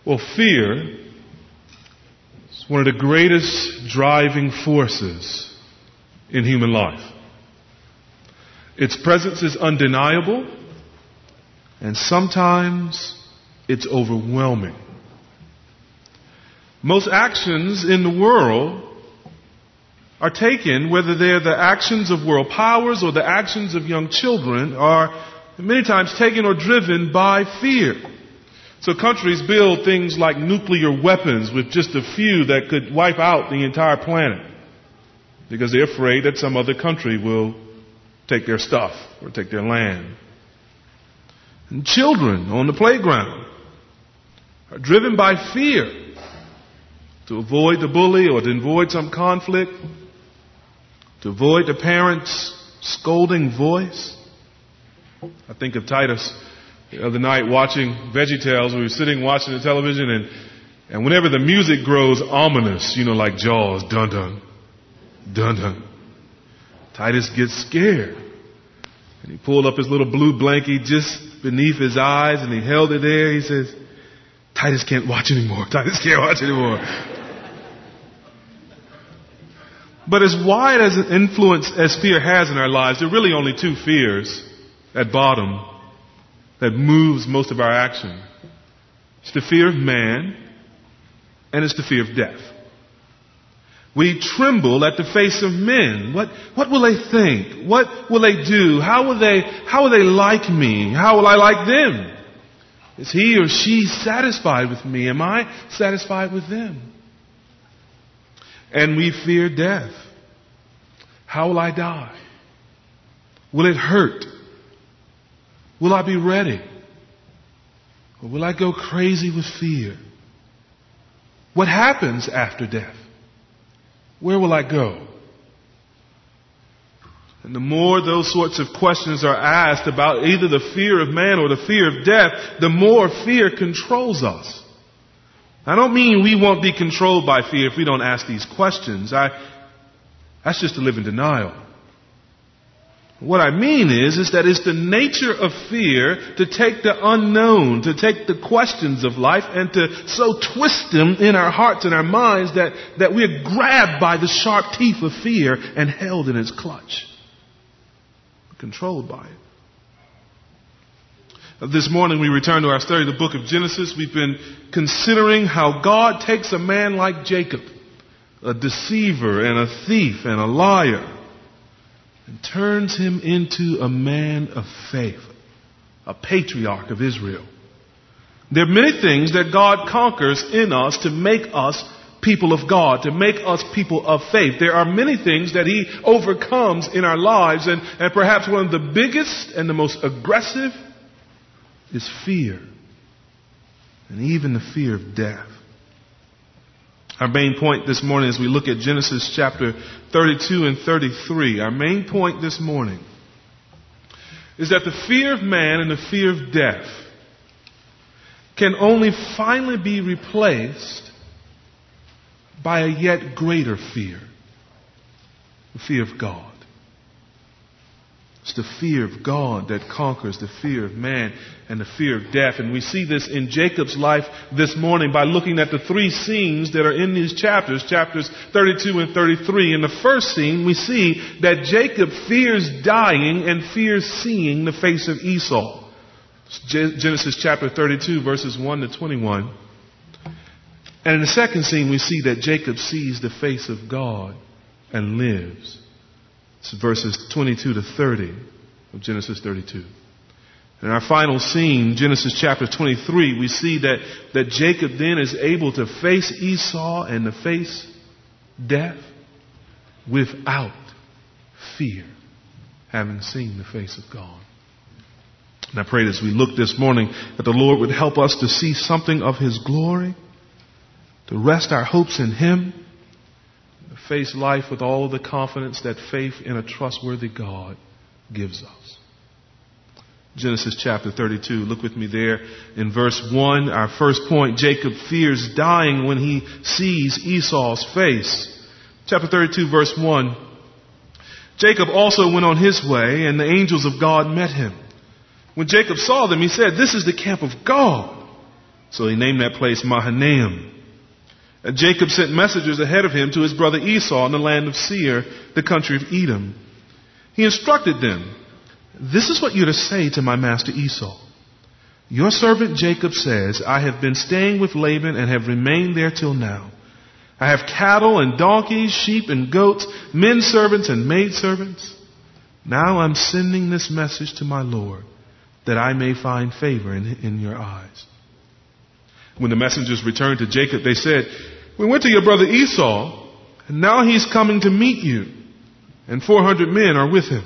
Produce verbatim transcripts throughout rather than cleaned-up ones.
Well, fear is one of the greatest driving forces in human life. Its presence is undeniable, and sometimes it's overwhelming. Most actions in the world are taken, whether they're the actions of world powers or the actions of young children, are many times taken or driven by fear. So countries build things like nuclear weapons with just a few that could wipe out the entire planet because they're afraid that some other country will take their stuff or take their land. And children on the playground are driven by fear to avoid the bully or to avoid some conflict, to avoid the parent's scolding voice. I think of Titus the other night watching VeggieTales. We were sitting watching the television, and, and whenever the music grows ominous, you know, like Jaws, dun dun, dun dun, Titus gets scared. And he pulled up his little blue blankie just beneath his eyes, and he held it there. He says, Titus can't watch anymore. Titus can't watch anymore. But as wide as an influence as fear has in our lives, there are really only two fears at bottom that moves most of our action. It's the fear of man, and it's the fear of death. We tremble at the face of men. What, what will they think? What will they do? How will they, how will they like me? How will I like them? Is he or she satisfied with me? Am I satisfied with them? And we fear death. How will I die? Will it hurt? Will I be ready? Or will I go crazy with fear? What happens after death? Where will I go? And the more those sorts of questions are asked about either the fear of man or the fear of death, the more fear controls us. I don't mean we won't be controlled by fear if we don't ask these questions. I, that's just to live in denial. What I mean is, is that it's the nature of fear to take the unknown, to take the questions of life and to so twist them in our hearts and our minds that, that we're grabbed by the sharp teeth of fear and held in its clutch. Controlled by it. This morning we return to our study of the book of Genesis. We've been considering how God takes a man like Jacob, a deceiver and a thief and a liar, and turns him into a man of faith, a patriarch of Israel. There are many things that God conquers in us to make us people of God, to make us people of faith. There are many things that he overcomes in our lives, and, and perhaps one of the biggest and the most aggressive is fear, and even the fear of death. Our main point this morning as we look at Genesis chapter thirty-two and thirty-three, our main point this morning is that the fear of man and the fear of death can only finally be replaced by a yet greater fear, the fear of God. It's the fear of God that conquers the fear of man and the fear of death. And we see this in Jacob's life this morning by looking at the three scenes that are in these chapters, chapters thirty-two and thirty-three. In the first scene, we see that Jacob fears dying and fears seeing the face of Esau. Genesis chapter thirty-two, verses one to twenty-one. And in the second scene, we see that Jacob sees the face of God and lives. It's verses twenty-two to thirty of Genesis thirty-two. In our final scene, Genesis chapter twenty-three, we see that, that Jacob then is able to face Esau and to face death without fear, having seen the face of God. And I pray as we look this morning that the Lord would help us to see something of His glory, to rest our hopes in Him, to face life with all the confidence that faith in a trustworthy God gives us. Genesis chapter thirty-two, look with me there in verse one. Our first point, Jacob fears dying when he sees Esau's face. Chapter thirty-two, verse one. Jacob also went on his way, and the angels of God met him. When Jacob saw them, he said, "This is the camp of God." So he named that place Mahanaim. And Jacob sent messengers ahead of him to his brother Esau in the land of Seir, the country of Edom. He instructed them, "This is what you're to say to my master Esau. Your servant Jacob says, I have been staying with Laban and have remained there till now. I have cattle and donkeys, sheep and goats, men servants and maid servants. Now I'm sending this message to my Lord, that I may find favor in, in your eyes." When the messengers returned to Jacob, they said, "We went to your brother Esau, and now he's coming to meet you, and four hundred men are with him."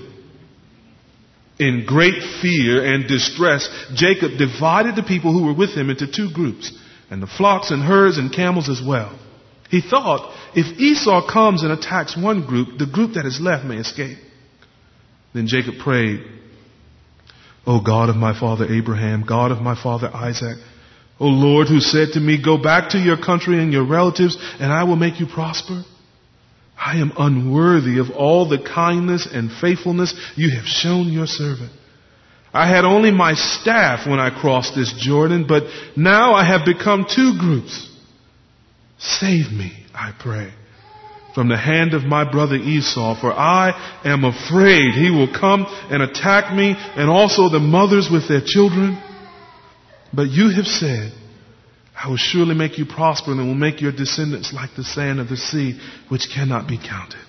In great fear and distress, Jacob divided the people who were with him into two groups, and the flocks and herds and camels as well. He thought, if Esau comes and attacks one group, the group that is left may escape. Then Jacob prayed, "O God of my father Abraham, God of my father Isaac, O Lord, who said to me, 'Go back to your country and your relatives, and I will make you prosper,' I am unworthy of all the kindness and faithfulness you have shown your servant. I had only my staff when I crossed this Jordan, but now I have become two groups. Save me, I pray, from the hand of my brother Esau, for I am afraid he will come and attack me, and also the mothers with their children. But you have said, I will surely make you prosper and will make your descendants like the sand of the sea, which cannot be counted."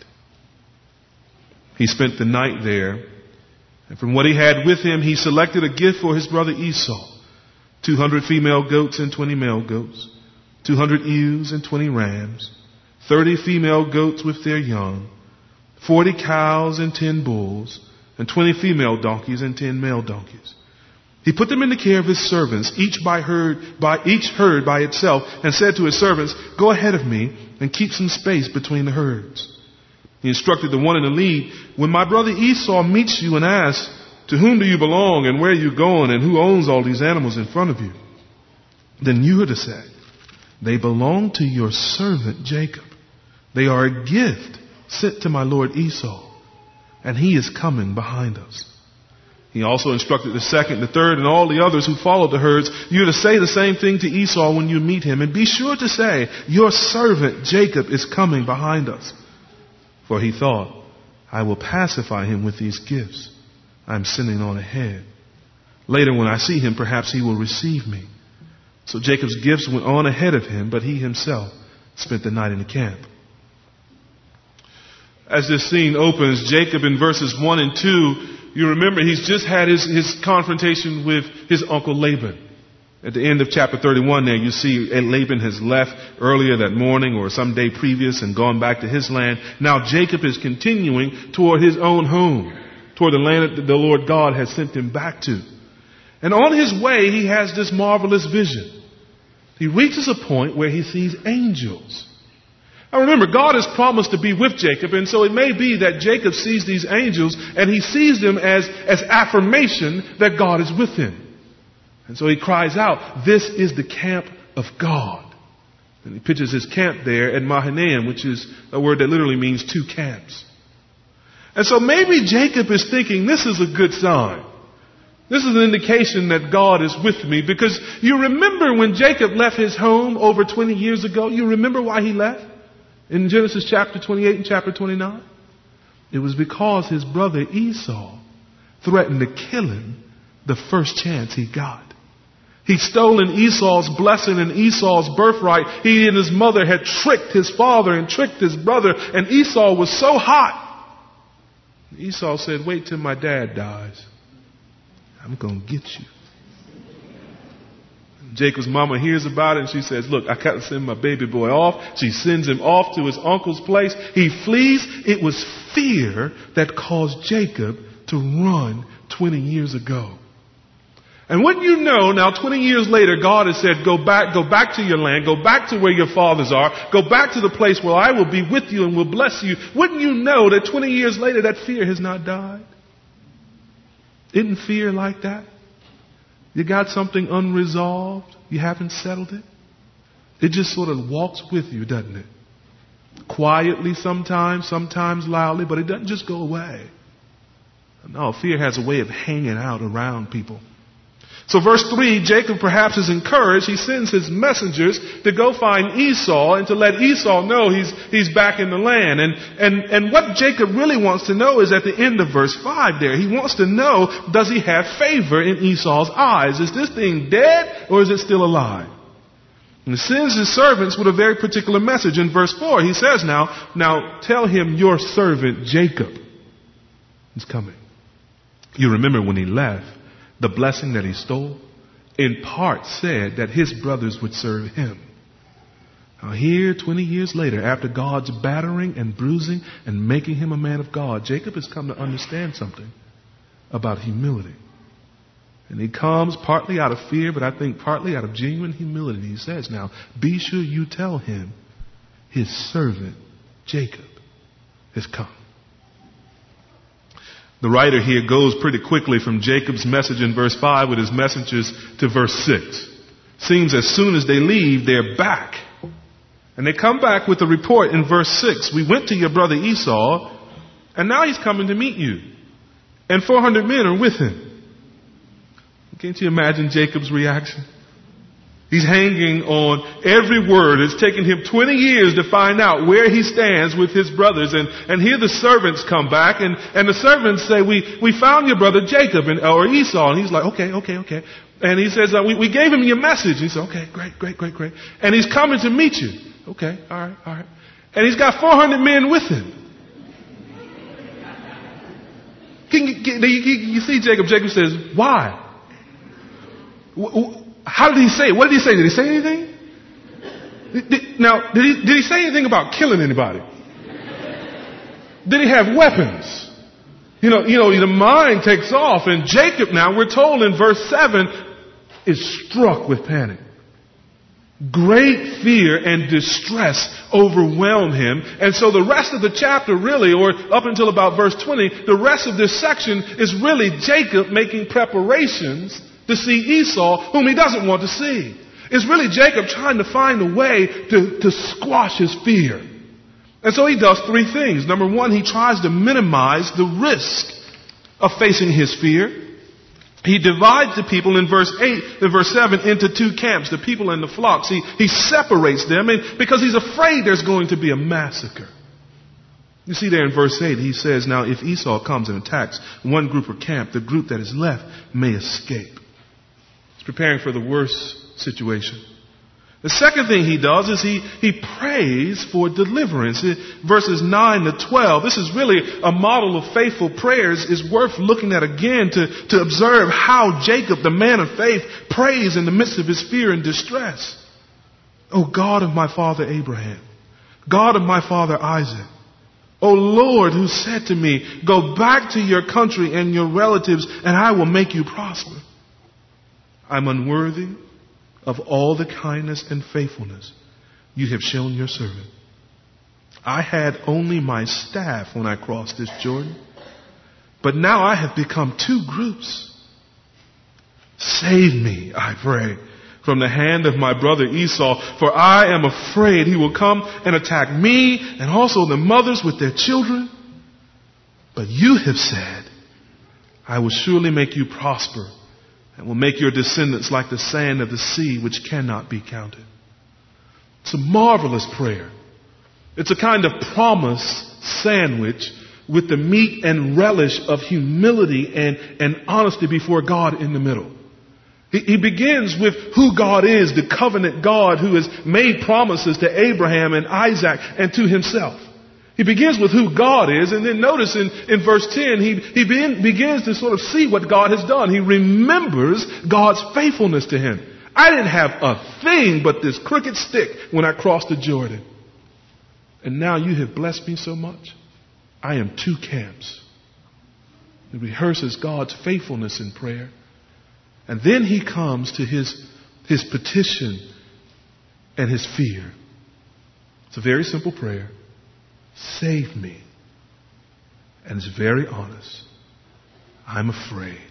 He spent the night there, and from what he had with him, he selected a gift for his brother Esau: two hundred female goats and twenty male goats, two hundred ewes and twenty rams, thirty female goats with their young, forty cows and ten bulls, and twenty female donkeys and ten male donkeys. He put them in the care of his servants, each by herd, by each herd by itself, and said to his servants, "Go ahead of me and keep some space between the herds." He instructed the one in the lead, "When my brother Esau meets you and asks, 'To whom do you belong and where are you going and who owns all these animals in front of you?' then you are to say, 'They belong to your servant Jacob. They are a gift sent to my lord Esau, and he is coming behind us.'" He also instructed the second, the third, and all the others who followed the herds, "You are to say the same thing to Esau when you meet him, and be sure to say, 'Your servant Jacob is coming behind us.' For he thought, 'I will pacify him with these gifts I am sending on ahead. Later when I see him, perhaps he will receive me.' So Jacob's gifts went on ahead of him, but he himself spent the night in the camp." As this scene opens, Jacob in verses one and two, you remember he's just had his, his confrontation with his uncle Laban. At the end of chapter thirty-one there, you see Laban has left earlier that morning or some day previous and gone back to his land. Now Jacob is continuing toward his own home, toward the land that the Lord God has sent him back to. And on his way, he has this marvelous vision. He reaches a point where he sees angels. Now remember, God has promised to be with Jacob, and so it may be that Jacob sees these angels and he sees them as, as affirmation that God is with him. And so he cries out, "This is the camp of God." And he pictures his camp there at Mahanaim, which is a word that literally means two camps. And so maybe Jacob is thinking, this is a good sign. This is an indication that God is with me, because you remember when Jacob left his home over twenty years ago, you remember why he left? In Genesis chapter twenty-eight and chapter twenty-nine, it was because his brother Esau threatened to kill him the first chance he got. He'd stolen Esau's blessing and Esau's birthright. He and his mother had tricked his father and tricked his brother, and Esau was so hot. Esau said, "Wait till my dad dies. I'm going to get you." Jacob's mama hears about it and she says, "Look, I got to send my baby boy off." She sends him off to his uncle's place. He flees. It was fear that caused Jacob to run twenty years ago. And wouldn't you know, now twenty years later, God has said, go back, go back to your land, go back to where your fathers are, go back to the place where I will be with you and will bless you. Wouldn't you know that twenty years later that fear has not died? Isn't fear like that? You got something unresolved, you haven't settled it. It just sort of walks with you, doesn't it? Quietly sometimes, sometimes loudly, but it doesn't just go away. No, fear has a way of hanging out around people. So verse three, Jacob perhaps is encouraged. He sends his messengers to go find Esau and to let Esau know he's, he's back in the land. And, and, and what Jacob really wants to know is at the end of verse five there. He wants to know, does he have favor in Esau's eyes? Is this thing dead or is it still alive? And he sends his servants with a very particular message. In verse four, he says now, now tell him your servant Jacob is coming. You remember when he left, the blessing that he stole, in part said that his brothers would serve him. Now here, twenty years later, after God's battering and bruising and making him a man of God, Jacob has come to understand something about humility. And he comes partly out of fear, but I think partly out of genuine humility. He says, now, be sure you tell him his servant Jacob has come. The writer here goes pretty quickly from Jacob's message in verse five with his messengers to verse six. Seems as soon as they leave, they're back. And they come back with a report in verse six. We went to your brother Esau, and now he's coming to meet you. And four hundred men are with him. Can't you imagine Jacob's reaction? He's hanging on every word. It's taken him twenty years to find out where he stands with his brothers. And, and here the servants come back and, and the servants say, we, we found your brother Jacob and, or Esau. And he's like, okay, okay, okay. And he says, uh, we, we gave him your message. He said, okay, great, great, great, great. And he's coming to meet you. Okay, all right, all right. And he's got four hundred men with him. Can you, can, you, you see Jacob? Jacob says, why? How did he say it? What did he say? Did he say anything? Did, now, did he, did he say anything about killing anybody? Did he have weapons? You know, you know, the mind takes off, and Jacob now, we're told in verse seven, is struck with panic. Great fear and distress overwhelm him. And so the rest of the chapter really, or up until about verse twenty, the rest of this section is really Jacob making preparations to see Esau, whom he doesn't want to see. It's really Jacob trying to find a way to, to squash his fear. And so he does three things. Number one, he tries to minimize the risk of facing his fear. He divides the people in verse eight, in verse seven, into two camps, the people and the flocks. He, he separates them and, because he's afraid there's going to be a massacre. You see there in verse eight, he says, now if Esau comes and attacks one group or camp, the group that is left may escape. Preparing for the worst situation. The second thing he does is he, he prays for deliverance. Verses nine to twelve, this is really a model of faithful prayers. Is worth looking at again to, to observe how Jacob, the man of faith, prays in the midst of his fear and distress. O God of my father Abraham, God of my father Isaac, O Lord, who said to me, go back to your country and your relatives, and I will make you prosper. I'm unworthy of all the kindness and faithfulness you have shown your servant. I had only my staff when I crossed this Jordan, but now I have become two groups. Save me, I pray, from the hand of my brother Esau, for I am afraid he will come and attack me and also the mothers with their children. But you have said, I will surely make you prosper, and will make your descendants like the sand of the sea, which cannot be counted. It's a marvelous prayer. It's a kind of promise sandwich with the meat and relish of humility and, and honesty before God in the middle. He, he begins with who God is, the covenant God who has made promises to Abraham and Isaac and to himself. He begins with who God is, and then notice in, in verse ten, he, he begin, begins to sort of see what God has done. He remembers God's faithfulness to him. I didn't have a thing but this crooked stick when I crossed the Jordan. And now you have blessed me so much. I am two camps. He rehearses God's faithfulness in prayer. And then he comes to his, his petition and his fear. It's a very simple prayer. Save me. And it's very honest. I'm afraid.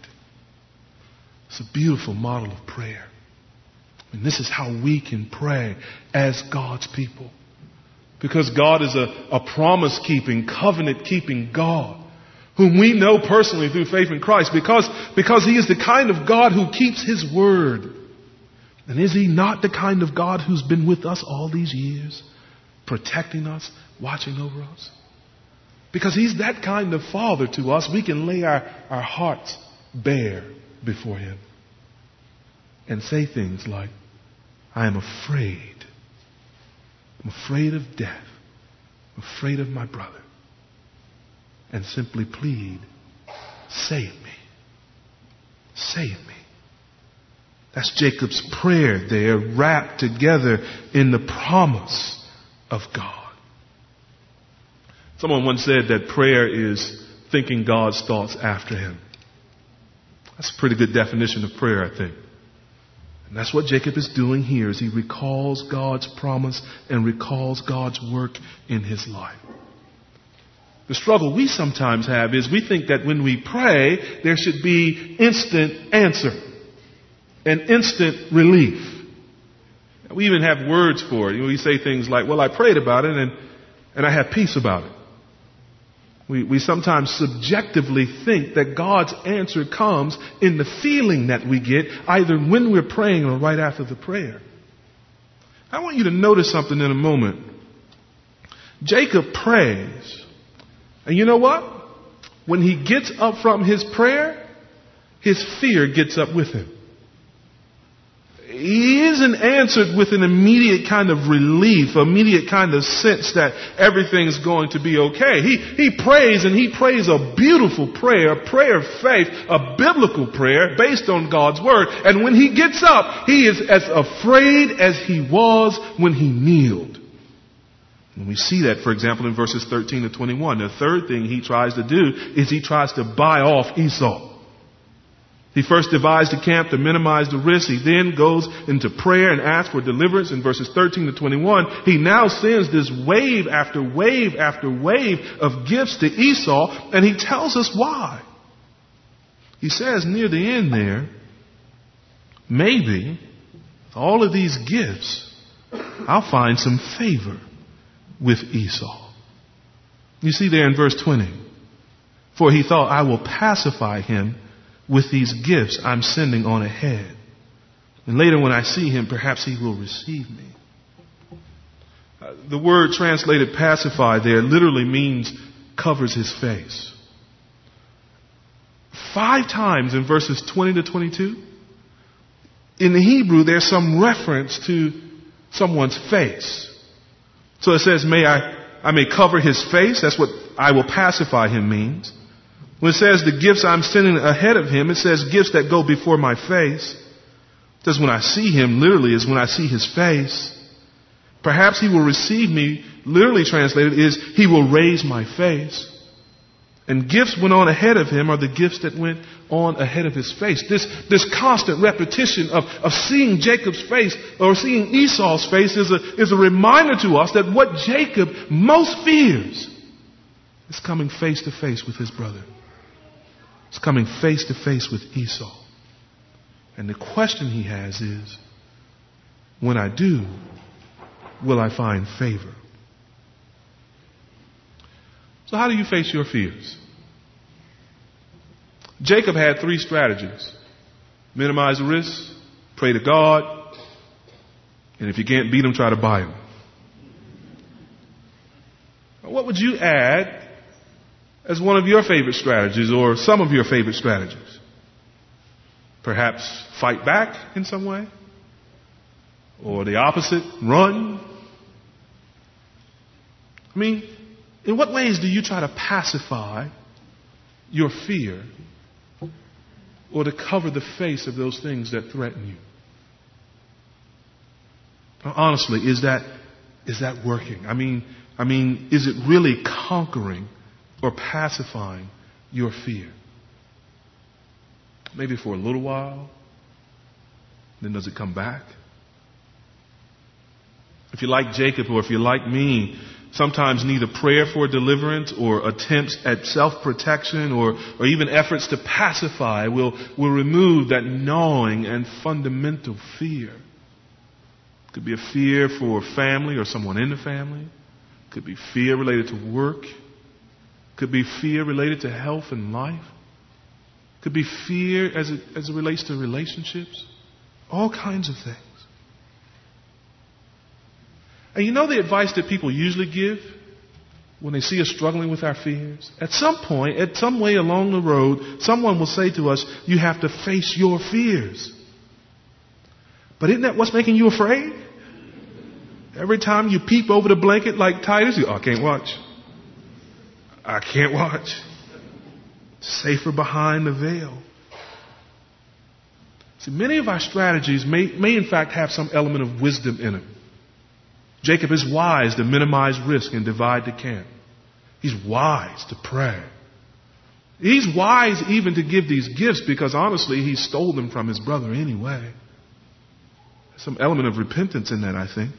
It's a beautiful model of prayer. And this is how we can pray as God's people. Because God is a, a promise-keeping, covenant-keeping God whom we know personally through faith in Christ, because, because he is the kind of God who keeps his word. And is he not the kind of God who's been with us all these years, protecting us, watching over us? Because he's that kind of father to us, we can lay our, our hearts bare before him and say things like, I am afraid. I'm afraid of death. I'm afraid of my brother. And simply plead, save me. Save me. That's Jacob's prayer there, wrapped together in the promise of God. Someone once said that prayer is thinking God's thoughts after him. That's a pretty good definition of prayer, I think. And that's what Jacob is doing here, as he recalls God's promise and recalls God's work in his life. The struggle we sometimes have is we think that when we pray, there should be instant answer and instant relief. We even have words for it. You know, we say things like, well, I prayed about it and, and I have peace about it. We, we sometimes subjectively think that God's answer comes in the feeling that we get, either when we're praying or right after the prayer. I want you to notice something in a moment. Jacob prays. And you know what? When he gets up from his prayer, his fear gets up with him. He isn't answered with an immediate kind of relief, immediate kind of sense that everything's going to be okay. He, he prays, and he prays a beautiful prayer, a prayer of faith, a biblical prayer based on God's word. And when he gets up, he is as afraid as he was when he kneeled. And we see that, for example, in verses thirteen to twenty-one. The third thing he tries to do is he tries to buy off Esau. He first divides the camp to minimize the risk. He then goes into prayer and asks for deliverance in verses thirteen to twenty-one. He now sends this wave after wave after wave of gifts to Esau, and he tells us why. He says near the end there, maybe all of these gifts, I'll find some favor with Esau. You see there in verse twenty, for he thought, I will pacify him with these gifts I'm sending on ahead. And later when I see him, perhaps he will receive me. Uh, the word translated pacify there literally means covers his face. Five times in verses twenty to twenty-two, in the Hebrew, there's some reference to someone's face. So it says, may I, I may cover his face. That's what I will pacify him means. When it says the gifts I'm sending ahead of him, it says gifts that go before my face. It says when I see him, literally, is when I see his face. Perhaps he will receive me, literally translated, is he will raise my face. And gifts went on ahead of him are the gifts that went on ahead of his face. This, this constant repetition of, of seeing Jacob's face or seeing Esau's face is a, is a reminder to us that what Jacob most fears is coming face to face with his brother. It's coming face to face with Esau. And the question he has is, when I do, will I find favor? So how do you face your fears? Jacob had three strategies. Minimize the risk, pray to God, and if you can't beat him, try to buy him. What would you add as one of your favorite strategies or some of your favorite strategies? Perhaps fight back in some way? Or the opposite, run? I mean, in what ways do you try to pacify your fear or to cover the face of those things that threaten you? Honestly, is that is that working? I mean, I mean, is it really conquering or pacifying your fear? Maybe for a little while, then does it come back? If you're like Jacob or if you're like me, sometimes neither prayer for deliverance or attempts at self-protection or, or even efforts to pacify will, will remove that gnawing and fundamental fear. It could be a fear for family or someone in the family. It could be fear related to work. Could be fear related to health and life. Could be fear as it, as it relates to relationships. All kinds of things. And you know the advice that people usually give when they see us struggling with our fears? At some point, at some way along the road, someone will say to us, you have to face your fears. But isn't that what's making you afraid? Every time you peep over the blanket like Titus, you, oh, I can't watch. I can't watch. Safer behind the veil. See, many of our strategies may, may in fact have some element of wisdom in them. Jacob is wise to minimize risk and divide the camp. He's wise to pray. He's wise even to give these gifts because honestly he stole them from his brother anyway. There's some element of repentance in that, I think.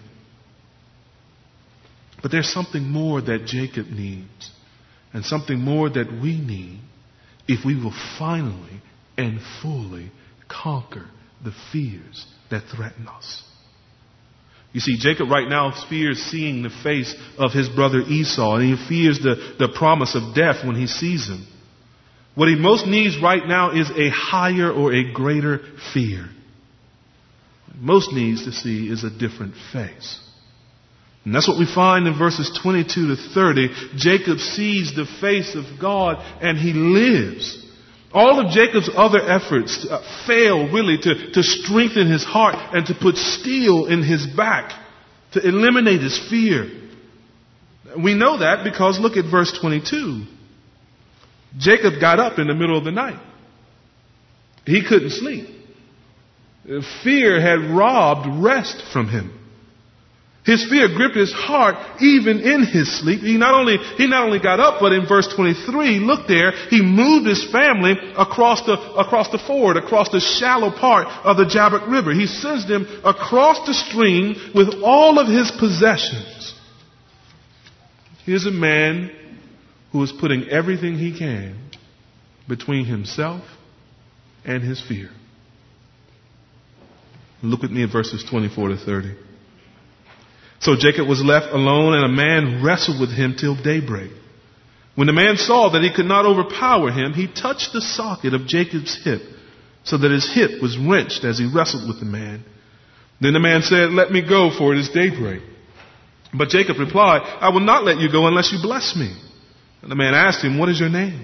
But there's something more that Jacob needs and something more that we need if we will finally and fully conquer the fears that threaten us. You see, Jacob right now fears seeing the face of his brother Esau, and he fears the, the promise of death when he sees him. What he most needs right now is a higher or a greater fear. What he most needs to see is a different face. And that's what we find in verses twenty-two to thirty. Jacob sees the face of God and he lives. All of Jacob's other efforts uh, fail really to, to strengthen his heart and to put steel in his back, to eliminate his fear. We know that because look at verse twenty-two. Jacob got up in the middle of the night. He couldn't sleep. Fear had robbed rest from him. His fear gripped his heart even in his sleep. He not only, he not only got up, but in verse twenty-three, look there, he moved his family across the, across the ford, across the shallow part of the Jabbok River. He sends them across the stream with all of his possessions. Here's a man who is putting everything he can between himself and his fear. Look with me at verses twenty-four to thirty. So Jacob was left alone, and a man wrestled with him till daybreak. When the man saw that he could not overpower him, he touched the socket of Jacob's hip, so that his hip was wrenched as he wrestled with the man. Then the man said, "Let me go, for it is daybreak." But Jacob replied, "I will not let you go unless you bless me." And the man asked him, "What is your name?"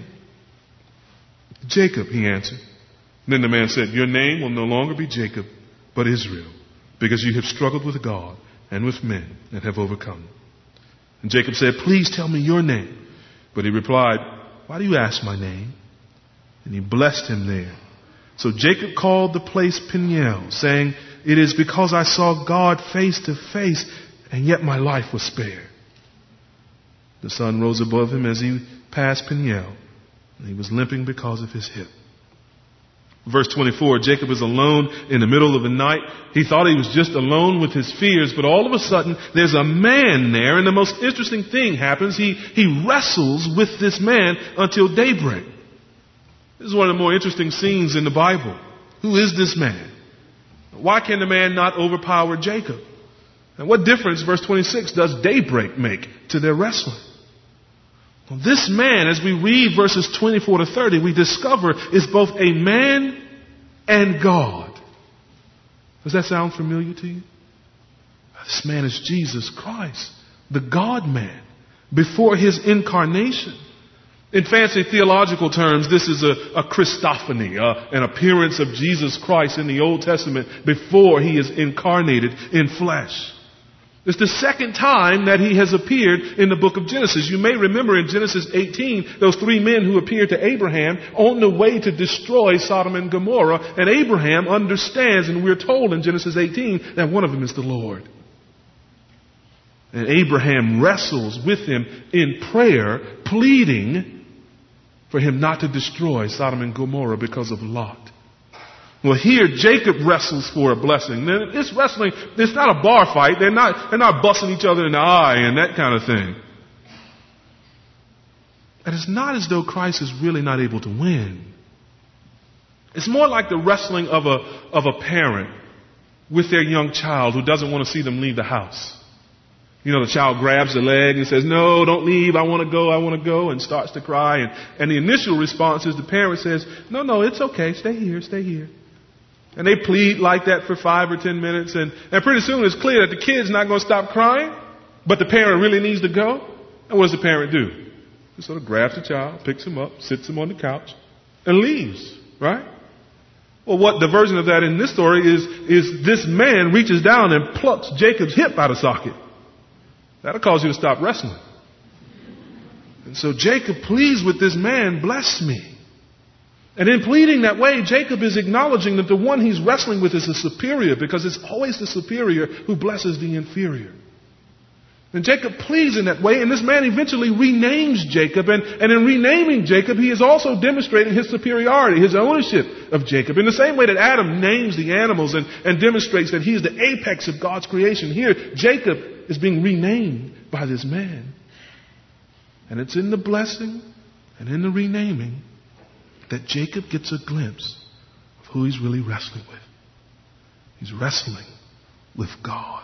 "Jacob," he answered. Then the man said, "Your name will no longer be Jacob, but Israel, because you have struggled with God and with men and have overcome." And Jacob said, "Please tell me your name." But he replied, "Why do you ask my name?" And he blessed him there. So Jacob called the place Peniel, saying, "It is because I saw God face to face, and yet my life was spared." The sun rose above him as he passed Peniel, and he was limping because of his hip. Verse twenty-four, Jacob is alone in the middle of the night. He thought he was just alone with his fears, but all of a sudden there's a man there, and the most interesting thing happens. He, he wrestles with this man until daybreak. This is one of the more interesting scenes in the Bible. Who is this man? Why can the man not overpower Jacob? And what difference, verse twenty-six, does daybreak make to their wrestling? Well, this man, as we read verses twenty-four to thirty, we discover is both a man and God. Does that sound familiar to you? This man is Jesus Christ, the God-man, before his incarnation. In fancy theological terms, this is a, a Christophany, uh, an appearance of Jesus Christ in the Old Testament before he is incarnated in flesh. It's the second time that he has appeared in the book of Genesis. You may remember in Genesis eighteen, those three men who appeared to Abraham on the way to destroy Sodom and Gomorrah. And Abraham understands, and we're told in Genesis eighteen, that one of them is the Lord. And Abraham wrestles with him in prayer, pleading for him not to destroy Sodom and Gomorrah because of Lot. Well, here Jacob wrestles for a blessing. This wrestling, it's not a bar fight. They're not, they're not busting each other in the eye and that kind of thing. And it's not as though Christ is really not able to win. It's more like the wrestling of a, of a parent with their young child who doesn't want to see them leave the house. You know, the child grabs the leg and says, no, don't leave. I want to go. I want to go, and starts to cry. And, and the initial response is the parent says, no, no, it's okay. Stay here. Stay here. And they plead like that for five or ten minutes. And, and pretty soon it's clear that the kid's not going to stop crying, but the parent really needs to go. And what does the parent do? He sort of grabs the child, picks him up, sits him on the couch, and leaves, right? Well, what the version of that in this story is, is this man reaches down and plucks Jacob's hip out of socket. That'll cause you to stop wrestling. And so Jacob pleads with this man, bless me. And in pleading that way, Jacob is acknowledging that the one he's wrestling with is the superior, because it's always the superior who blesses the inferior. And Jacob pleads in that way, and this man eventually renames Jacob. And, and in renaming Jacob, he is also demonstrating his superiority, his ownership of Jacob. In the same way that Adam names the animals and, and demonstrates that he is the apex of God's creation, here Jacob is being renamed by this man. And it's in the blessing and in the renaming that Jacob gets a glimpse of who he's really wrestling with. He's wrestling with God.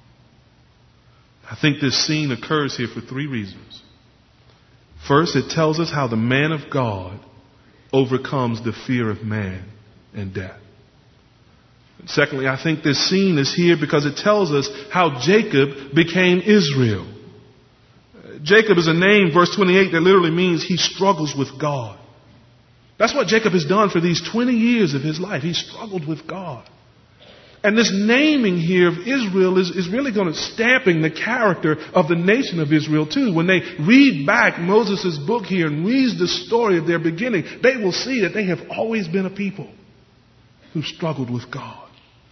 I think this scene occurs here for three reasons. First, it tells us how the man of God overcomes the fear of man and death. And secondly, I think this scene is here because it tells us how Jacob became Israel. Jacob is a name, verse twenty-eight, that literally means he struggles with God. That's what Jacob has done for these twenty years of his life. He struggled with God. And this naming here of Israel is, is really going to stamping the character of the nation of Israel too. When they read back Moses' book here and read the story of their beginning, they will see that they have always been a people who struggled with God.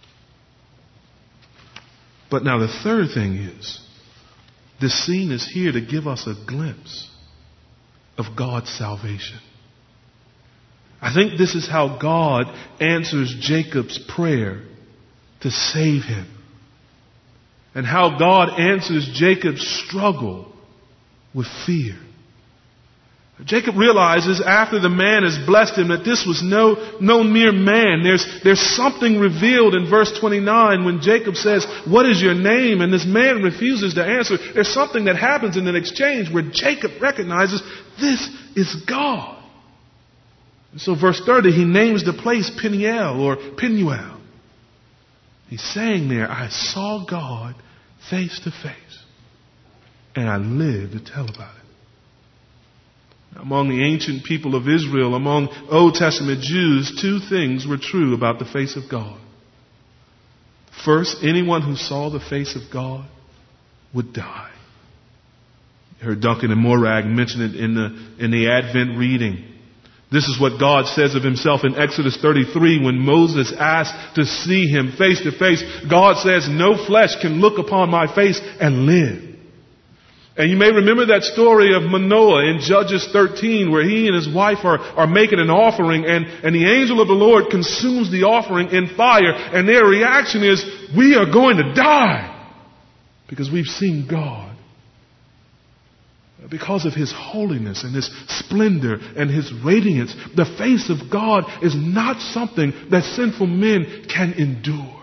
But now the third thing is, this scene is here to give us a glimpse of God's salvation. I think this is how God answers Jacob's prayer to save him, and how God answers Jacob's struggle with fear. Jacob realizes after the man has blessed him that this was no, no mere man. There's, there's something revealed in verse twenty-nine when Jacob says, what is your name? And this man refuses to answer. There's something that happens in an exchange where Jacob recognizes this is God. And so verse thirty, he names the place Peniel or Penuel. He's saying there, I saw God face to face, and I live to tell about it. Among the ancient people of Israel, among Old Testament Jews, two things were true about the face of God. First, anyone who saw the face of God would die. You heard Duncan and Morag mention it in the, in the Advent reading. This is what God says of himself in Exodus thirty-three when Moses asked to see him face to face. God says, no flesh can look upon my face and live. And you may remember that story of Manoah in Judges thirteen where he and his wife are, are making an offering and, and the angel of the Lord consumes the offering in fire, and their reaction is, we are going to die because we've seen God. Because of his holiness and his splendor and his radiance, the face of God is not something that sinful men can endure.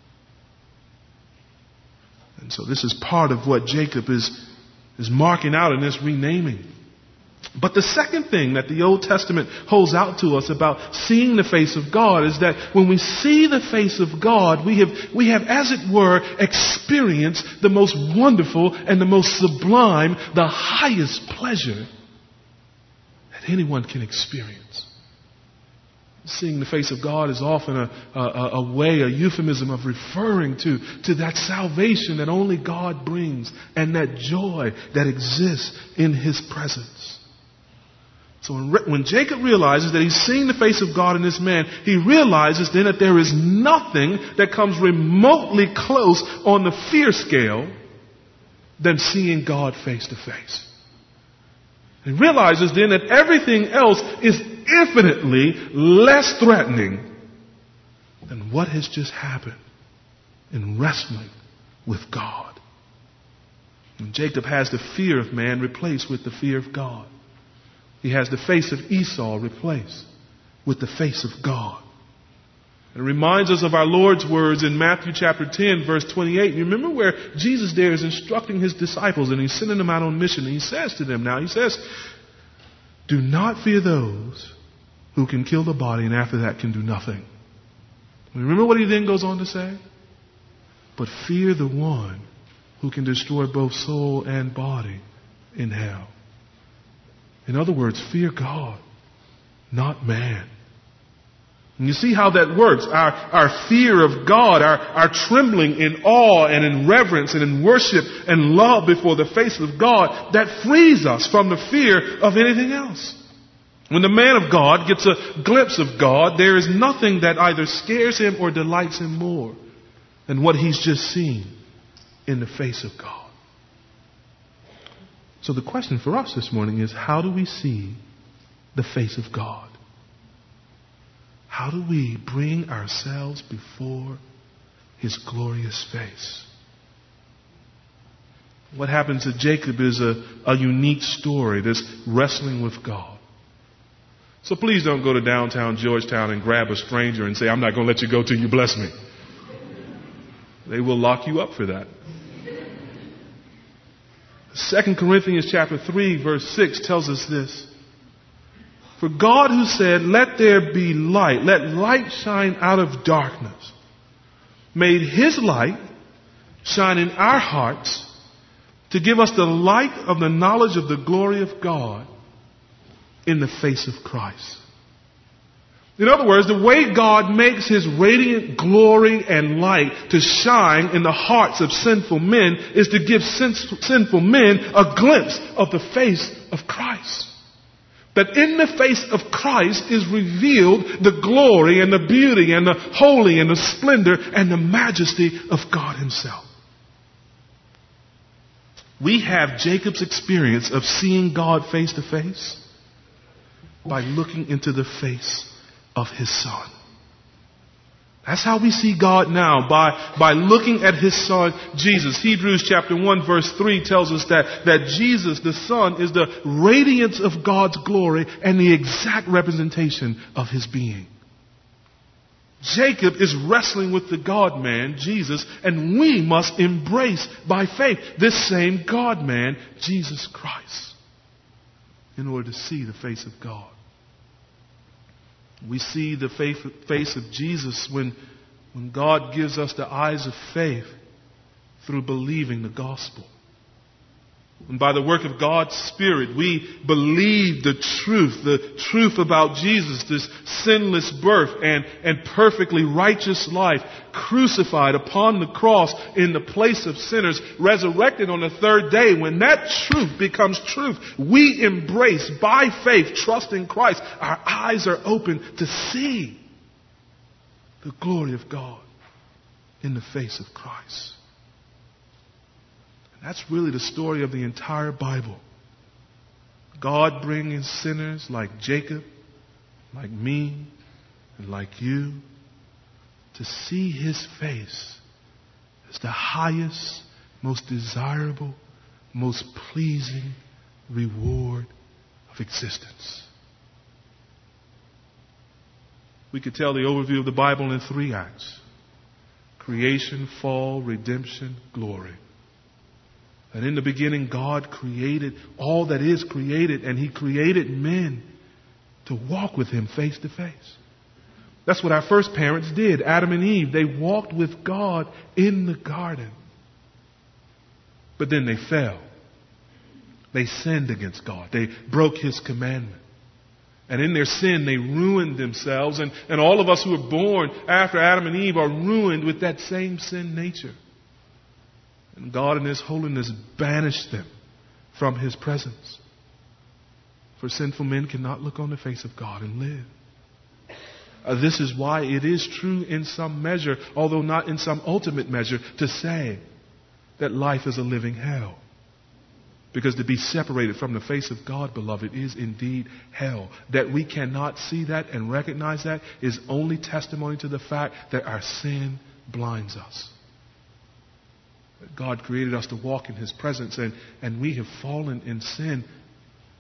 And so this is part of what Jacob is, is marking out in this renaming. But the second thing that the Old Testament holds out to us about seeing the face of God is that when we see the face of God, we have, we have, as it were, experienced the most wonderful and the most sublime, the highest pleasure that anyone can experience. Seeing the face of God is often a, a, a way, a euphemism of referring to, to that salvation that only God brings and that joy that exists in his presence. So when, when Jacob realizes that he's seeing the face of God in this man, he realizes then that there is nothing that comes remotely close on the fear scale than seeing God face to face. He realizes then that everything else is infinitely less threatening than what has just happened in wrestling with God. And Jacob has the fear of man replaced with the fear of God. He has the face of Esau replaced with the face of God. It reminds us of our Lord's words in Matthew chapter ten, verse twenty-eight. You remember where Jesus there is instructing his disciples and he's sending them out on mission. And he says to them now, he says, do not fear those who can kill the body and after that can do nothing. Remember what he then goes on to say? But fear the one who can destroy both soul and body in hell. In other words, fear God, not man. And you see how that works. Our, our fear of God, our, our trembling in awe and in reverence and in worship and love before the face of God, that frees us from the fear of anything else. When the man of God gets a glimpse of God, there is nothing that either scares him or delights him more than what he's just seen in the face of God. So the question for us this morning is, how do we see the face of God? How do we bring ourselves before his glorious face? What happens to Jacob is a, a unique story, this wrestling with God. So please don't go to downtown Georgetown and grab a stranger and say, I'm not going to let you go till you bless me. They will lock you up for that. Second Corinthians chapter three, verse six tells us this. For God who said, let there be light, let light shine out of darkness, made his light shine in our hearts to give us the light of the knowledge of the glory of God in the face of Christ. In other words, the way God makes his radiant glory and light to shine in the hearts of sinful men is to give sin- sinful men a glimpse of the face of Christ. That in the face of Christ is revealed the glory and the beauty and the holy and the splendor and the majesty of God himself. We have Jacob's experience of seeing God face to face by looking into the face of his son. That's how we see God now, by, by looking at his son, Jesus. Hebrews chapter one verse three tells us that, that Jesus, the son, is the radiance of God's glory and the exact representation of his being. Jacob is wrestling with the God-man, Jesus, and we must embrace by faith this same God-man, Jesus Christ, in order to see the face of God. We see the face of Jesus when, when God gives us the eyes of faith through believing the gospel. And by the work of God's Spirit, we believe the truth, the truth about Jesus, this sinless birth and, and perfectly righteous life, crucified upon the cross in the place of sinners, resurrected on the third day. When that truth becomes truth, we embrace by faith, trusting Christ. Our eyes are open to see the glory of God in the face of Christ. That's really the story of the entire Bible. God bringing sinners like Jacob, like me, and like you, to see his face as the highest, most desirable, most pleasing reward of existence. We could tell the overview of the Bible in three acts: creation, fall, redemption, glory. And in the beginning, God created all that is created, and he created men to walk with him face to face. That's what our first parents did, Adam and Eve. They walked with God in the garden. But then they fell. They sinned against God. They broke his commandment. And in their sin, they ruined themselves. And, and all of us who are born after Adam and Eve are ruined with that same sin nature. And God in his holiness banished them from his presence. For sinful men cannot look on the face of God and live. Uh, this is why it is true in some measure, although not in some ultimate measure, to say that life is a living hell. Because to be separated from the face of God, beloved, is indeed hell. That we cannot see that and recognize that is only testimony to the fact that our sin blinds us. God created us to walk in his presence, and, and we have fallen in sin.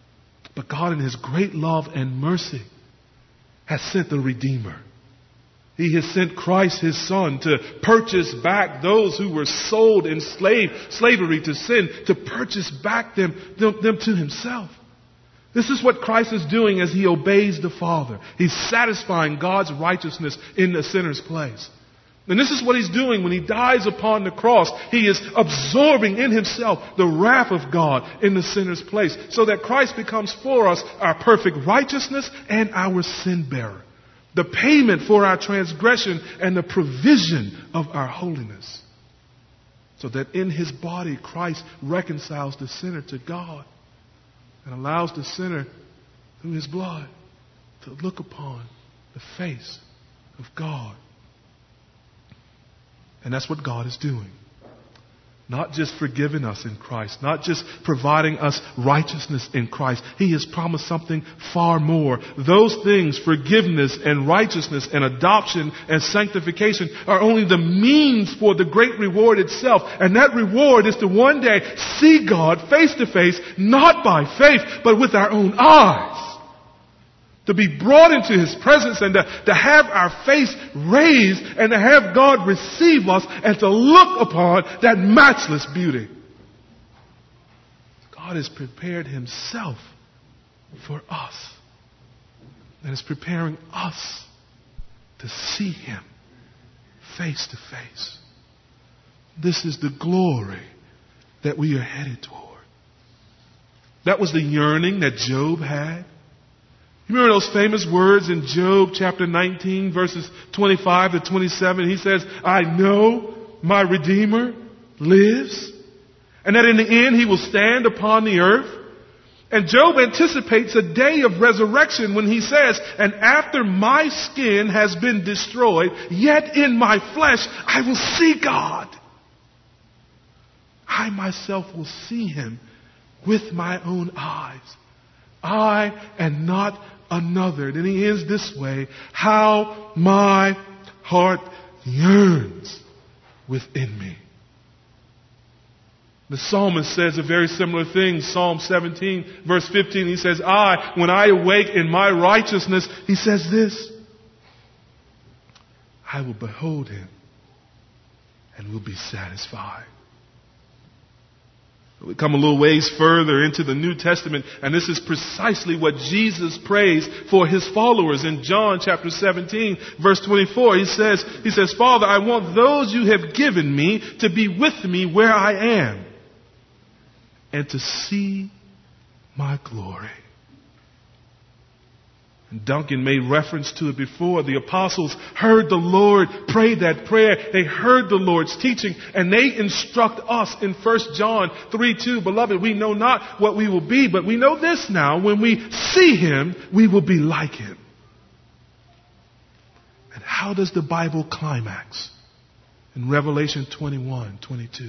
But God in his great love and mercy has sent the Redeemer He has sent Christ, his Son, to purchase back those who were sold in slave, slavery to sin, to purchase back them, them, them to himself. This is what Christ is doing as he obeys the Father. He's satisfying God's righteousness in the sinner's place. And this is what he's doing when he dies upon the cross. He is absorbing in himself the wrath of God in the sinner's place, so that Christ becomes for us our perfect righteousness and our sin bearer, the payment for our transgression and the provision of our holiness. So that in his body, Christ reconciles the sinner to God and allows the sinner, through his blood, to look upon the face of God. And that's what God is doing. Not just forgiving us in Christ, not just providing us righteousness in Christ. He has promised something far more. Those things, forgiveness and righteousness and adoption and sanctification, are only the means for the great reward itself. And that reward is to one day see God face to face, not by faith, but with our own eyes. To be brought into his presence and to, to have our face raised and to have God receive us and to look upon that matchless beauty. God has prepared himself for us and is preparing us to see him face to face. This is the glory that we are headed toward. That was the yearning that Job had. You remember those famous words in Job chapter nineteen, verses twenty-five to twenty-seven? He says, I know my Redeemer lives, and that in the end he will stand upon the earth. And Job anticipates a day of resurrection when he says, and after my skin has been destroyed, yet in my flesh I will see God. I myself will see him with my own eyes. I and not another. Then he ends this way, how my heart yearns within me. The psalmist says a very similar thing. Psalm seventeen, verse fifteen, he says, I, when I awake in my righteousness, he says this, I will behold him and will be satisfied. We come a little ways further into the New Testament, and this is precisely what Jesus prays for his followers. In John chapter seventeen, verse twenty-four, he says, he says, Father, I want those you have given me to be with me where I am and to see my glory. And Duncan made reference to it before. The apostles heard the Lord pray that prayer. They heard the Lord's teaching, and they instruct us in First John three two. Beloved, we know not what we will be, but we know this now. When we see him, we will be like him. And how does the Bible climax? In Revelation twenty-one twenty-two.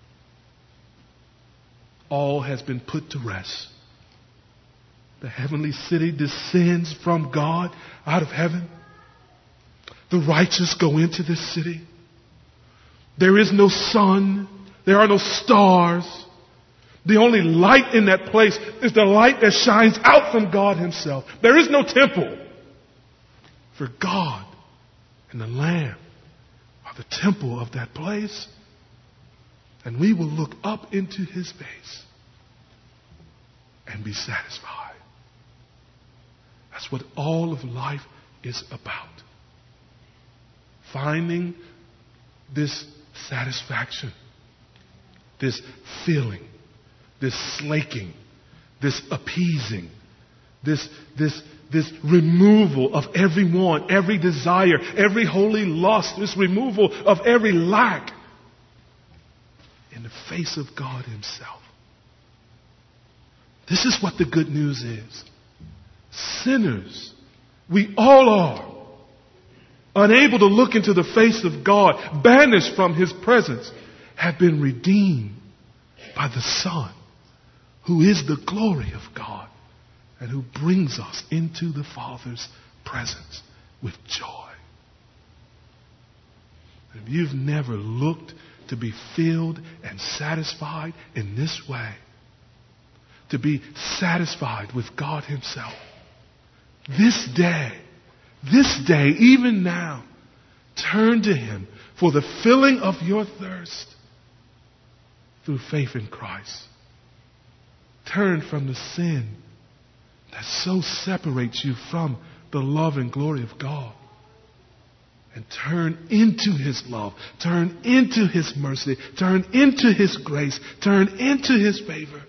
All has been put to rest. The heavenly city descends from God out of heaven. The righteous go into this city. There is no sun. There are no stars. The only light in that place is the light that shines out from God himself. There is no temple. For God and the Lamb are the temple of that place. And we will look up into his face and be satisfied. That's what all of life is about. Finding this satisfaction, this feeling, this slaking, this appeasing, this, this, this removal of every want, every desire, every holy lust, this removal of every lack in the face of God himself. This is what the good news is. Sinners, we all are, unable to look into the face of God, banished from his presence, have been redeemed by the Son, who is the glory of God and who brings us into the Father's presence with joy. If you've never looked to be filled and satisfied in this way, to be satisfied with God himself, this day, this day, even now, Turn to him for the filling of your thirst through faith in Christ. Turn from the sin that so separates you from the love and glory of God. And turn into his love. Turn into his mercy. Turn into his grace. Turn into his favor.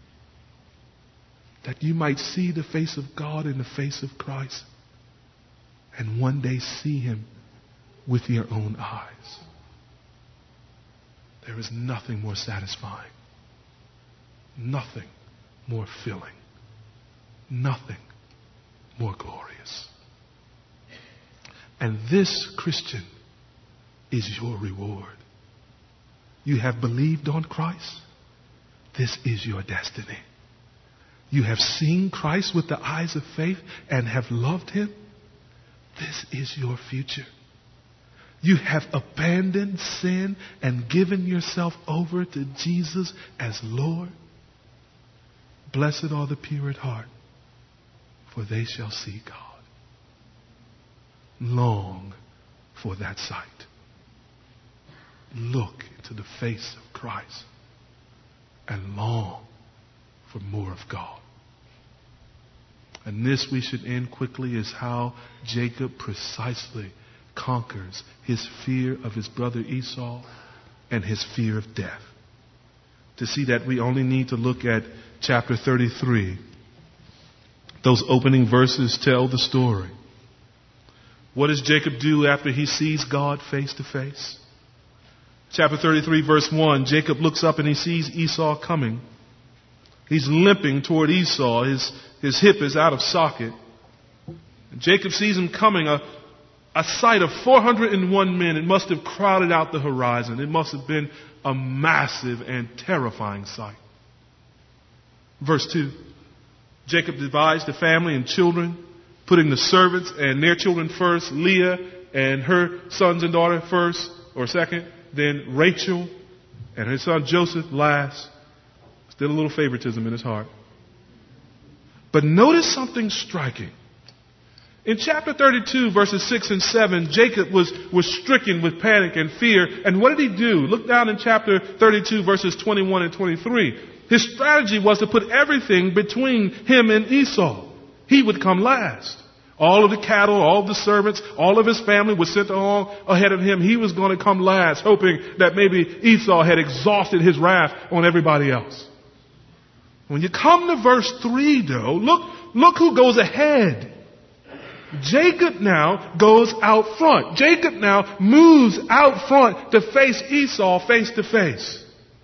That you might see the face of God in the face of Christ. And one day see him with your own eyes. There is nothing more satisfying. Nothing more filling. Nothing more glorious. And this, Christian, is your reward. You have believed on Christ. This is your destiny. You have seen Christ with the eyes of faith and have loved him. This is your future. You have abandoned sin and given yourself over to Jesus as Lord. Blessed are the pure at heart, for they shall see God. Long for that sight. Look into the face of Christ and long for more of God. And this, we should end quickly, is how Jacob precisely conquers his fear of his brother Esau and his fear of death. To see that, we only need to look at chapter thirty-three. Those opening verses tell the story. What does Jacob do after he sees God face to face? Chapter thirty-three, verse one, Jacob looks up and he sees Esau coming. He's limping toward Esau. His, his hip is out of socket. And Jacob sees him coming, a, a sight of four hundred one men. It must have crowded out the horizon. It must have been a massive and terrifying sight. Verse two, Jacob divides the family and children, putting the servants and their children first, Leah and her sons and daughter first or second, then Rachel and her son Joseph last. Still a little favoritism in his heart. But notice something striking. In chapter thirty-two, verses six and seven, Jacob was, was stricken with panic and fear. And what did he do? Look down in chapter thirty-two, verses twenty-one and twenty-three. His strategy was to put everything between him and Esau. He would come last. All of the cattle, all of the servants, all of his family was sent along ahead of him. He was going to come last, hoping that maybe Esau had exhausted his wrath on everybody else. When you come to verse three, though, look, look who goes ahead. Jacob now goes out front. Jacob now moves out front to face Esau face to face.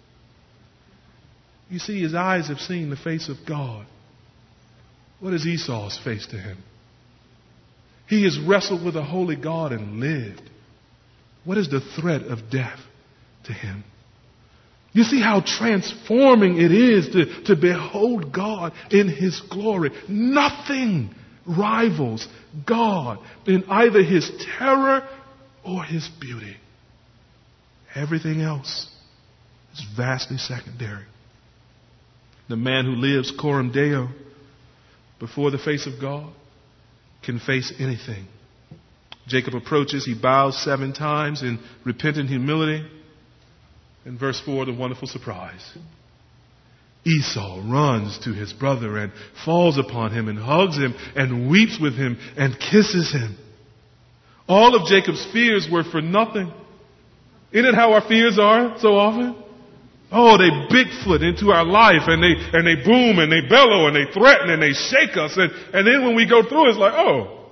You see, his eyes have seen the face of God. What is Esau's face to him? He has wrestled with a holy God and lived. What is the threat of death to him? You see how transforming it is to, to behold God in his glory. Nothing rivals God in either his terror or his beauty. Everything else is vastly secondary. The man who lives coram Deo before the face of God can face anything. Jacob approaches, he bows seven times in repentant humility. In verse four, the wonderful surprise. Esau runs to his brother and falls upon him and hugs him and weeps with him and kisses him. All of Jacob's fears were for nothing. Isn't it how our fears are so often? Oh, they Bigfoot into our life and they and they boom and they bellow and they threaten and they shake us. And, and then when we go through, it's like, oh.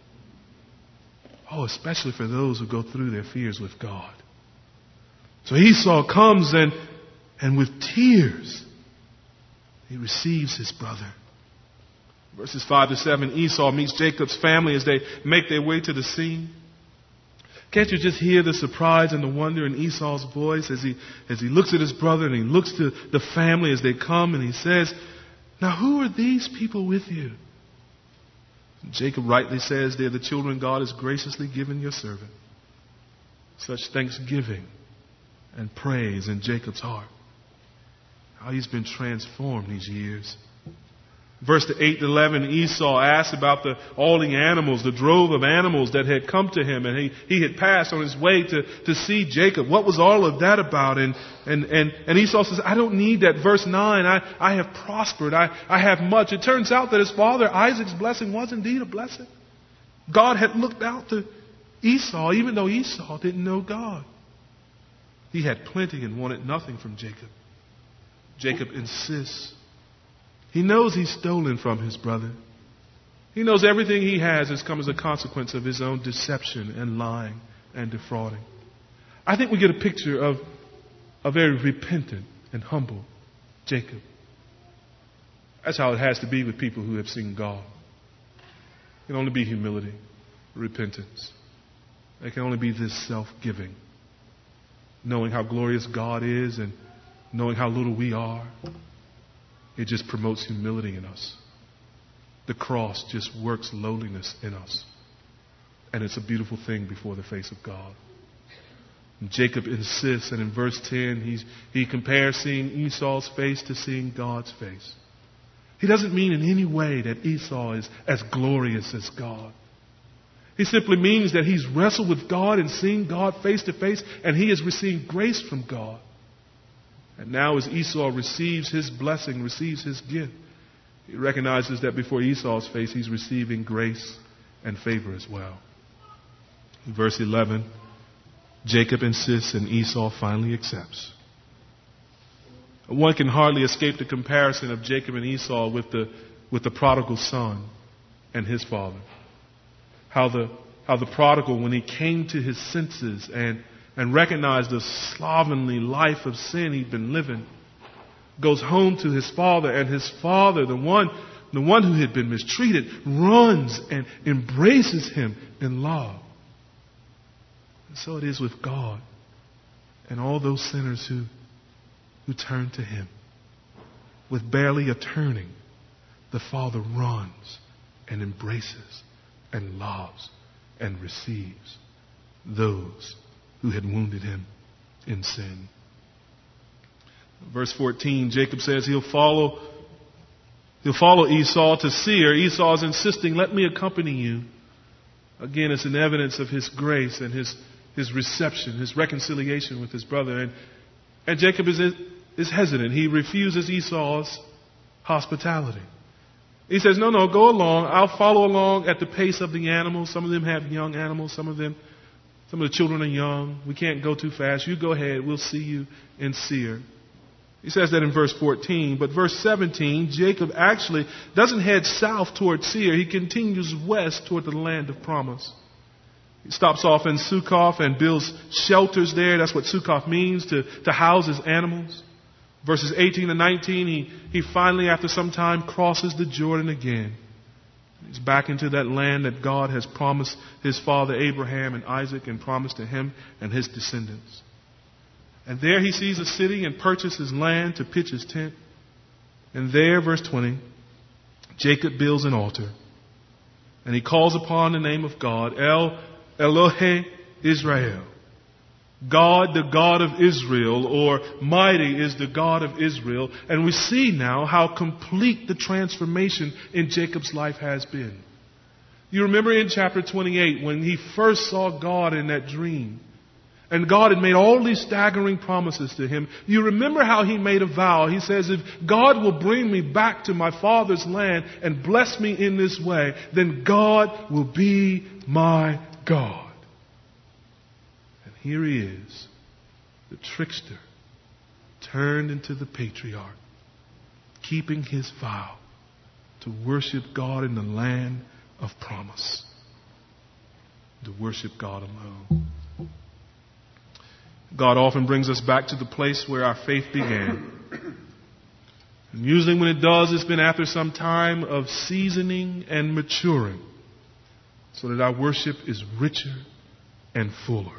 Oh, especially for those who go through their fears with God. So Esau comes and, and with tears, he receives his brother. Verses five to seven, Esau meets Jacob's family as they make their way to the scene. Can't you just hear the surprise and the wonder in Esau's voice as he, as he looks at his brother and he looks to the family as they come and he says, now who are these people with you? And Jacob rightly says, they're the children God has graciously given your servant. Such thanksgiving and praise in Jacob's heart. How he's been transformed these years. Verse eight to eleven, Esau asked about the, all the animals, the drove of animals that had come to him, and he, he had passed on his way to, to see Jacob. What was all of that about? And, and, and, and Esau says, I don't need that. Verse nine, I, I have prospered. I, I have much. It turns out that his father Isaac's blessing was indeed a blessing. God had looked out to Esau, even though Esau didn't know God. He had plenty and wanted nothing from Jacob. Jacob insists. He knows he's stolen from his brother. He knows everything he has has come as a consequence of his own deception and lying and defrauding. I think we get a picture of a very repentant and humble Jacob. That's how it has to be with people who have seen God. It can only be humility, repentance. It can only be this self-giving. Knowing how glorious God is and knowing how little we are. It just promotes humility in us. The cross just works lowliness in us. And it's a beautiful thing before the face of God. And Jacob insists, and in verse ten, he's, he compares seeing Esau's face to seeing God's face. He doesn't mean in any way that Esau is as glorious as God. He simply means that he's wrestled with God and seen God face to face, and he has received grace from God. And now as Esau receives his blessing, receives his gift, he recognizes that before Esau's face, he's receiving grace and favor as well. In verse eleven, Jacob insists and Esau finally accepts. One can hardly escape the comparison of Jacob and Esau with the, with the prodigal son and his father. How the, how the prodigal, when he came to his senses and and recognized the slovenly life of sin he'd been living, goes home to his father, and his father, the one, the one who had been mistreated, runs and embraces him in love. And so it is with God and all those sinners who, who turn to him. With barely a turning, the Father runs and embraces and loves and receives those who had wounded him in sin. Verse fourteen, Jacob says he'll follow, he'll follow Esau to Seir. Esau's insisting, let me accompany you. Again, it's an evidence of his grace and his, his reception, his reconciliation with his brother. And, and Jacob is, is hesitant. He refuses Esau's hospitality. He says, no, no, go along. I'll follow along at the pace of the animals. Some of them have young animals. Some of them Some of the children are young. We can't go too fast. You go ahead. We'll see you in Seir. He says that in verse fourteen. But verse seventeen, Jacob actually doesn't head south toward Seir. He continues west toward the land of promise. He stops off in Succoth and builds shelters there. That's what Succoth means, to, to house his animals. Verses eighteen to nineteen, he, he finally, after some time, crosses the Jordan again. He's back into that land that God has promised his father Abraham and Isaac and promised to him and his descendants. And there he sees a city and purchases land to pitch his tent. And there, verse twenty, Jacob builds an altar. And he calls upon the name of God, El Elohe Israel. God, the God of Israel, or mighty is the God of Israel. And we see now how complete the transformation in Jacob's life has been. You remember in chapter twenty-eight when he first saw God in that dream. And God had made all these staggering promises to him. You remember how he made a vow. He says, if God will bring me back to my father's land and bless me in this way, then God will be my God. Here he is, the trickster, turned into the patriarch, keeping his vow to worship God in the land of promise, to worship God alone. God often brings us back to the place where our faith began. And usually when it does, it's been after some time of seasoning and maturing, so that our worship is richer and fuller.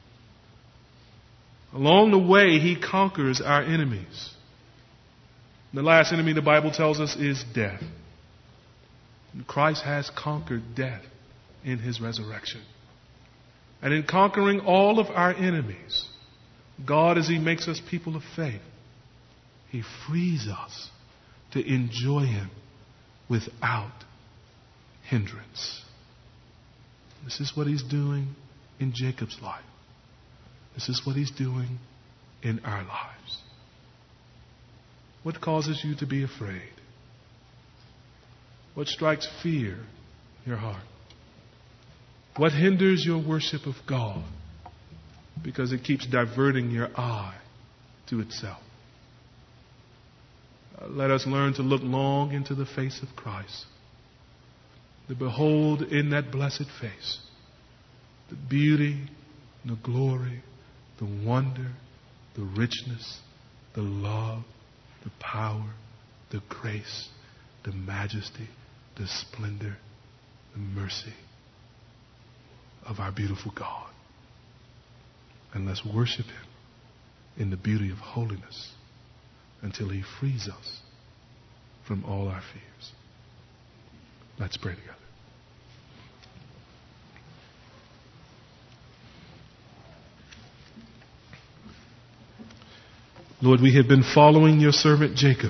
Along the way, he conquers our enemies. The last enemy, the Bible tells us, is death. And Christ has conquered death in his resurrection. And in conquering all of our enemies, God, as he makes us people of faith, he frees us to enjoy him without hindrance. This is what he's doing in Jacob's life. This is what he's doing in our lives. What causes you to be afraid? What strikes fear in your heart? What hinders your worship of God? Because it keeps diverting your eye to itself. Uh, let us learn to look long into the face of Christ. To behold in that blessed face the beauty, the glory, the wonder, the richness, the love, the power, the grace, the majesty, the splendor, the mercy of our beautiful God. And let's worship him in the beauty of holiness until he frees us from all our fears. Let's pray together. Lord, we have been following your servant Jacob.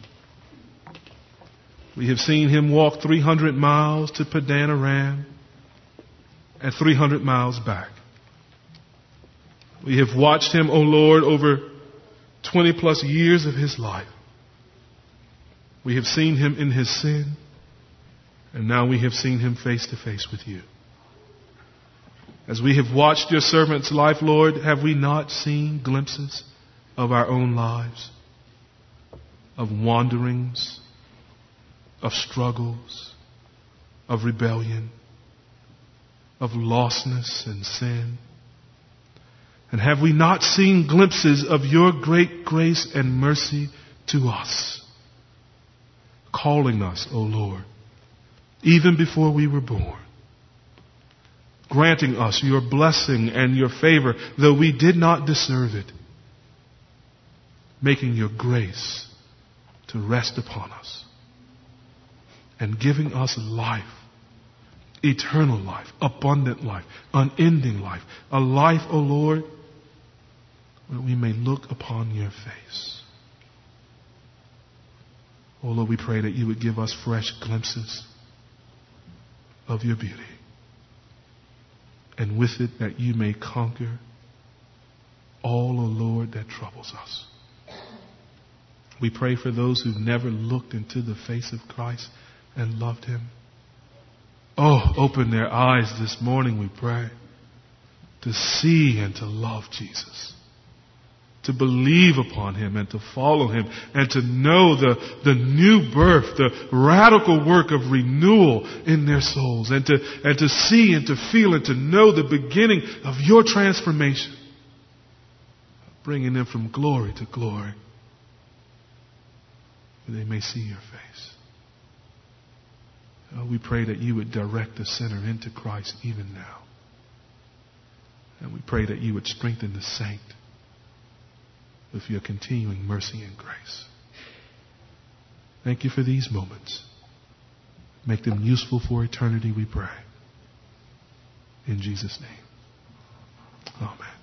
We have seen him walk three hundred miles to Padan Aram and three hundred miles back. We have watched him, O Lord, over twenty plus years of his life. We have seen him in his sin, and now we have seen him face to face with you. As we have watched your servant's life, Lord, have we not seen glimpses of our own lives, of wanderings, of struggles, of rebellion, of lostness and sin? And have we not seen glimpses of your great grace and mercy to us, calling us, O Lord, even before we were born, granting us your blessing and your favor, though we did not deserve it, making your grace to rest upon us and giving us life, eternal life, abundant life, unending life, a life, O Lord, where we may look upon your face. Oh Lord, we pray that you would give us fresh glimpses of your beauty, and with it that you may conquer all, O Lord, that troubles us. We pray for those who've never looked into the face of Christ and loved him. Oh, open their eyes this morning, we pray, to see and to love Jesus, to believe upon him and to follow him, and to know the, the new birth, the radical work of renewal in their souls, and to, and to see and to feel and to know the beginning of your transformation, bringing them from glory to glory, where they may see your face. Oh, we pray that you would direct the sinner into Christ even now. And we pray that you would strengthen the saint with your continuing mercy and grace. Thank you for these moments. Make them useful for eternity, we pray. In Jesus' name. Amen.